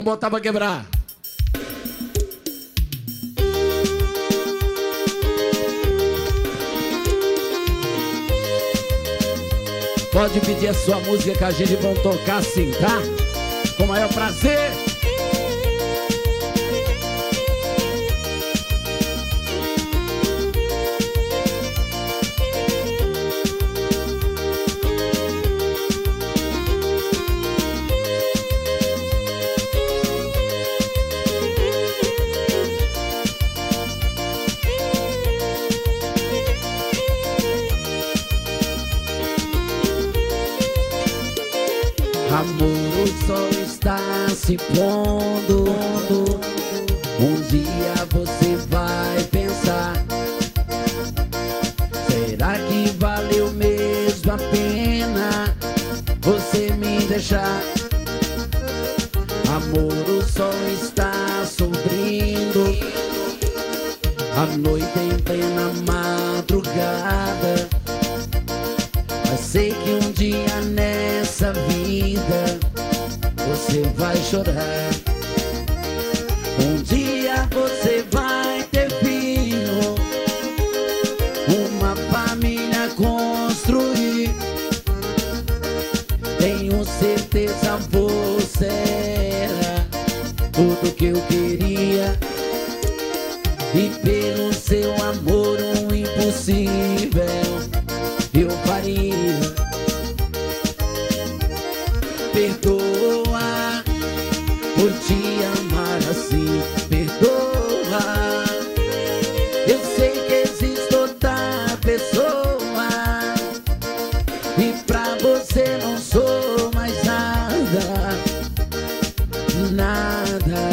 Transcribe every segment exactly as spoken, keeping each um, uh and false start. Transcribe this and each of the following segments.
Botar pra quebrar. Pode pedir a sua música que a gente vai tocar assim, tá? Com o maior prazer. Amor, o sol está se pondo. Um dia você vai pensar: será que valeu mesmo a pena você me deixar? Amor, o sol está sorrindo, a noite em plena madrugada. Mas sei que um dia nessa vida você vai chorar. Um dia você vai ter filho, uma família construir. Tenho certeza você era tudo que eu queria, e pelo seu amor o impossível eu faria. Perdoa por te amar assim, perdoa. Eu sei que existe outra pessoa, e pra você não sou mais nada, nada.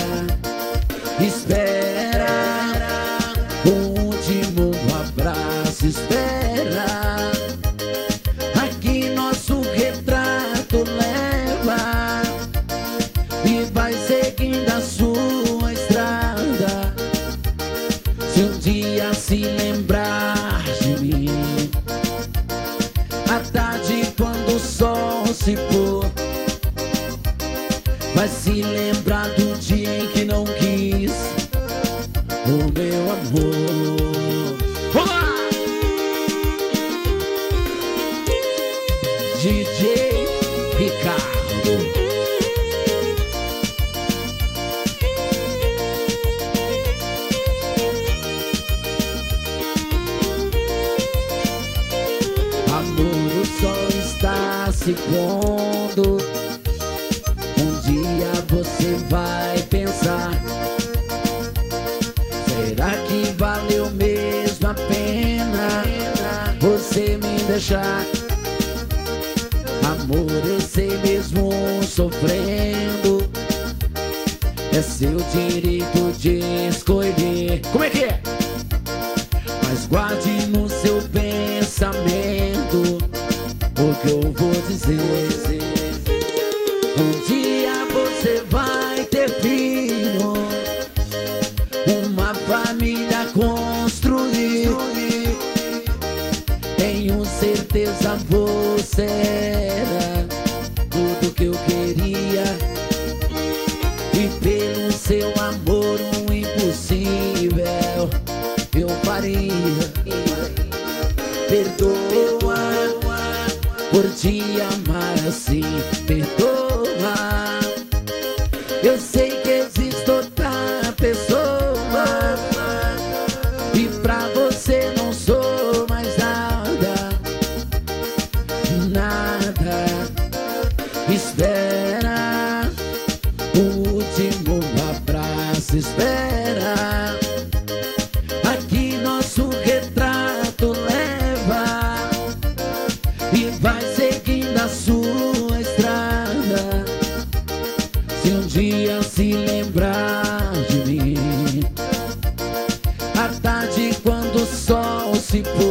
Espera o último abraço, espera. Aqui nosso retrato leva e vai seguindo a sua estrada. Se um dia se lembrar de mim, à tarde quando o sol se pôr, vai se lembrar do dia em que não quis o meu amor. Olá! D J Ricardo. Amor, o sol está se pondo. Um dia você vai pensar: será que valeu mesmo a pena você me deixar? Amor, eu sei mesmo sofrendo, é seu direito de escolher. Como é que é? Mas guarde no seu pensamento o que eu vou dizer. Um dia você vai ter filho, uma família construir. Tenho certeza você era tudo que eu queria, e pelo seu amor o impossível eu faria. Perdoa por te amar assim, perdoa. Eu sei que existe outra pessoa, e pra você não sou mais nada, nada. Espera o último abraço, espera. Aqui nosso retrato leva e vai seguindo a sua estrada. Se um dia se lembrar de mim, à tarde quando o sol se pôr,